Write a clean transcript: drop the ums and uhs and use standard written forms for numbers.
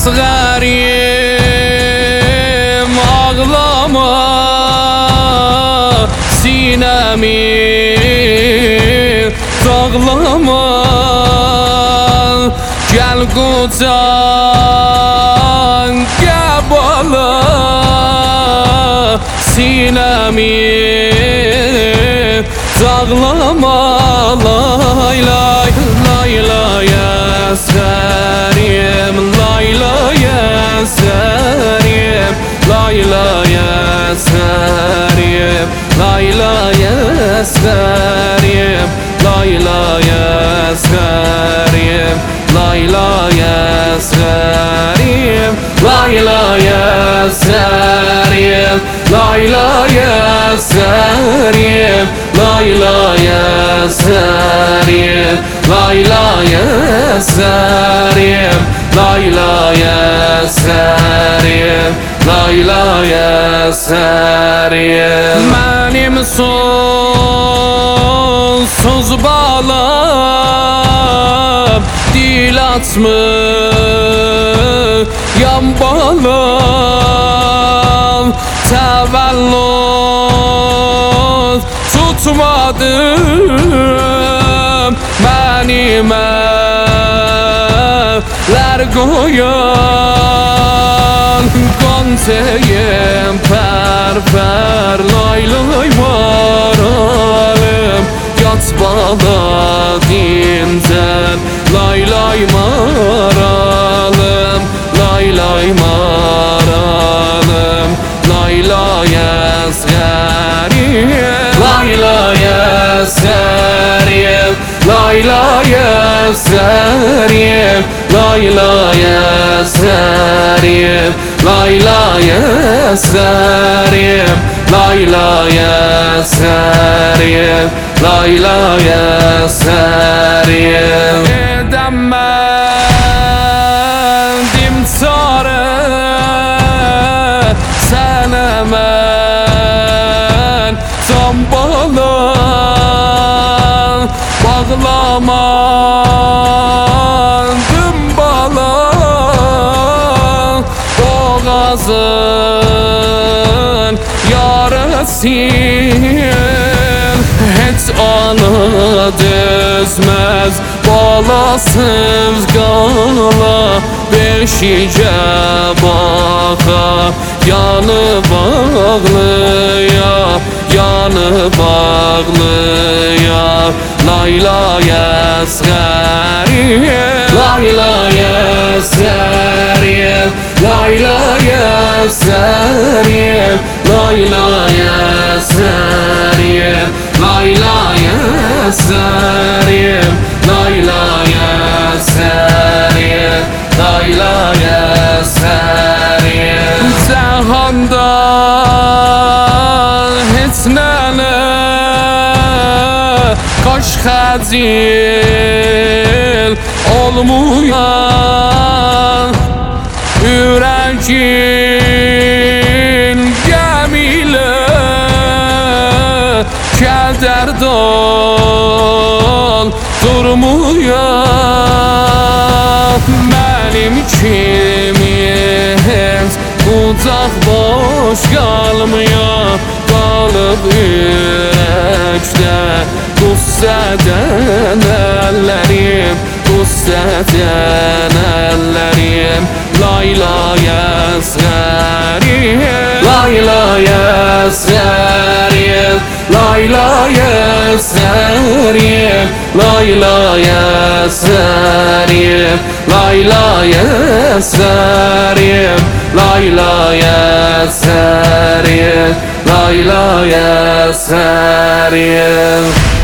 asgarim ağlama, sinemi dağlama. Gel kucağına bala, sinemi dağlama. Lay lay lay lay asgarim, lay lay asgarim, lay lay asgarim, lay lay asgarim, lay lay asgarim, lay lay asgarim, lay lay asgarim, lay lay asgarim, lay lay asgarim, lay lay asgarim, lay lay asgarim, lay lay asgarim. Benim sonsuz balam, dil atmayan balam, təvəllüd tutmadım. Benim eller koyan Goncayım pər lay lay maralım. Yat bala dinden lay lay maralım, lay lay maralım, lay lay asgarim, lay lay asgarim, lay lay asgarim, lay lay asgarim, lay lay asgarim, lay lay asgarim, lay lay asgarim. Edemedim çare sana men can bala, bağlamadım bala. Boğazın yarasın, hiç anı düzmez balasız qala. Beşice baxa yanı bağlıya, yanı bağlıya. Lay lay asgarim, lay lay asgarim, lay lay asgarim, lay lay asgarim, lay lay asgarim, lay lay asgarim, lay lay asgarim. Cahandan hiç nene kaş xəcil olmayan, yüreğin gəmilə kədər durmuyor. Benim ikimiz kucak boş kalmıyor, kalıp yürekte gusseden ellerim, gusseden ellerim. Lay lay asgarim, lay lay asgarim, lay lay asgarim, lay lay asgarim, lay lay asgarim, lay lay asgarim, lay lay asgarim.